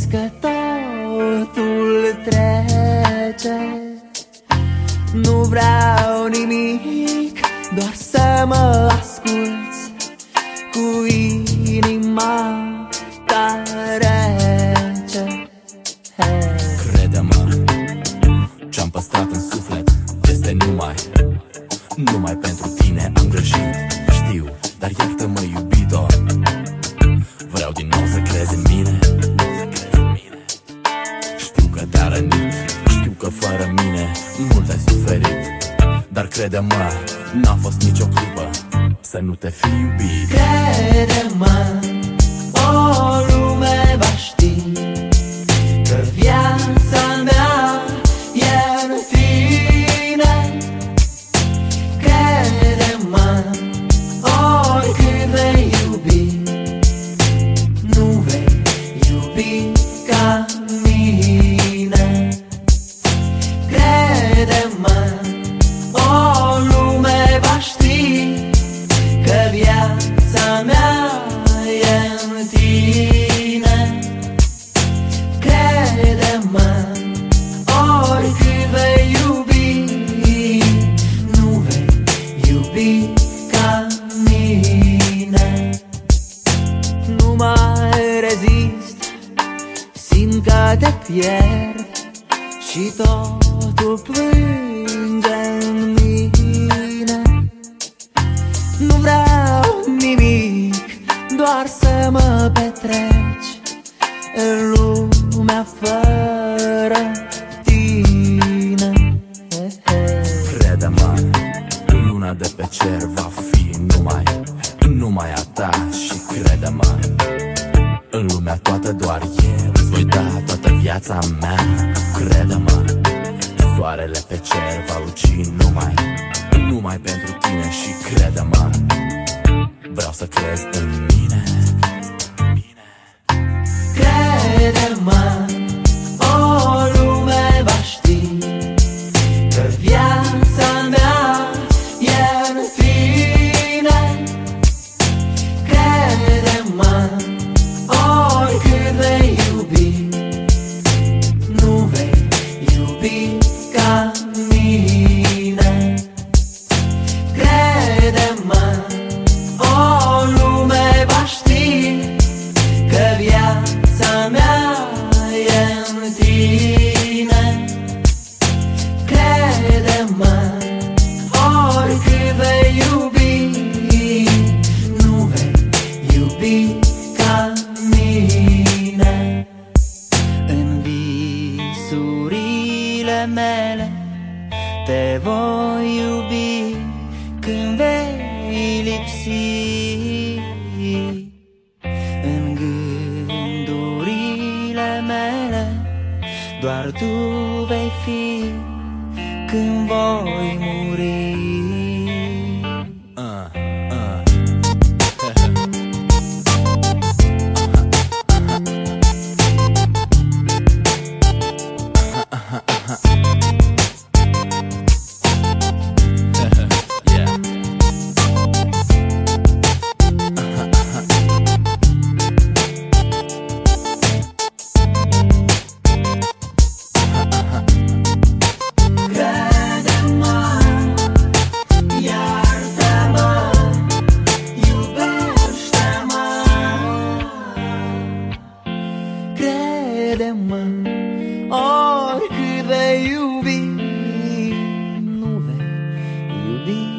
vezi că totul trece. Nu vreau nimic, doar să mă asculți cu inima ta rece. Crede-mă, ce-am păstrat în suflet este numai pentru tine. Am greșit, știu, dar iartă-mă, iubito. Vreau din nou să crezi în mine. Știu că te-a rănit, știu că fără mine mult ai suferit, dar crede-mă, n-a fost nicio clipă să nu te fi iubit. Crede-mă, o lume va ști că viața mea e în tine. Crede-mă, oricât vei iubi, nu vei iubi ca mine. Crede-mă, o lume va ști că viața mea e în tine. Crede-mă, oricât vei iubi, nu vei iubi ca mine. Nu mai rezist, simt că te pierd și totul plânge în mine. Nu vreau nimic, doar să mă petreci în lumea fără tine. Crede-mă, luna de pe cer va fi numai a ta. Și crede-mă, în lumea toată doar eu îți voi da toată viața mea. Crede-mă, soarele pe cer va luci numai pentru tine. Și crede-mă, vreau să crezi în mine. Crede-mă, o lume va ști că viața mea e în tine. Crede-mă, oricât vei iubi, nu vei iubi ca mine. Crede-mă, o lume va ști că viața mea e în tine. Crede-mă, oricât vei iubi, nu vei iubi ca mine. În visurile mele te voi iubi când vei lipsi. În gândurile mele doar tu vei fi când voi muri. Crede-mă, oricât vei iubi, nu vei iubi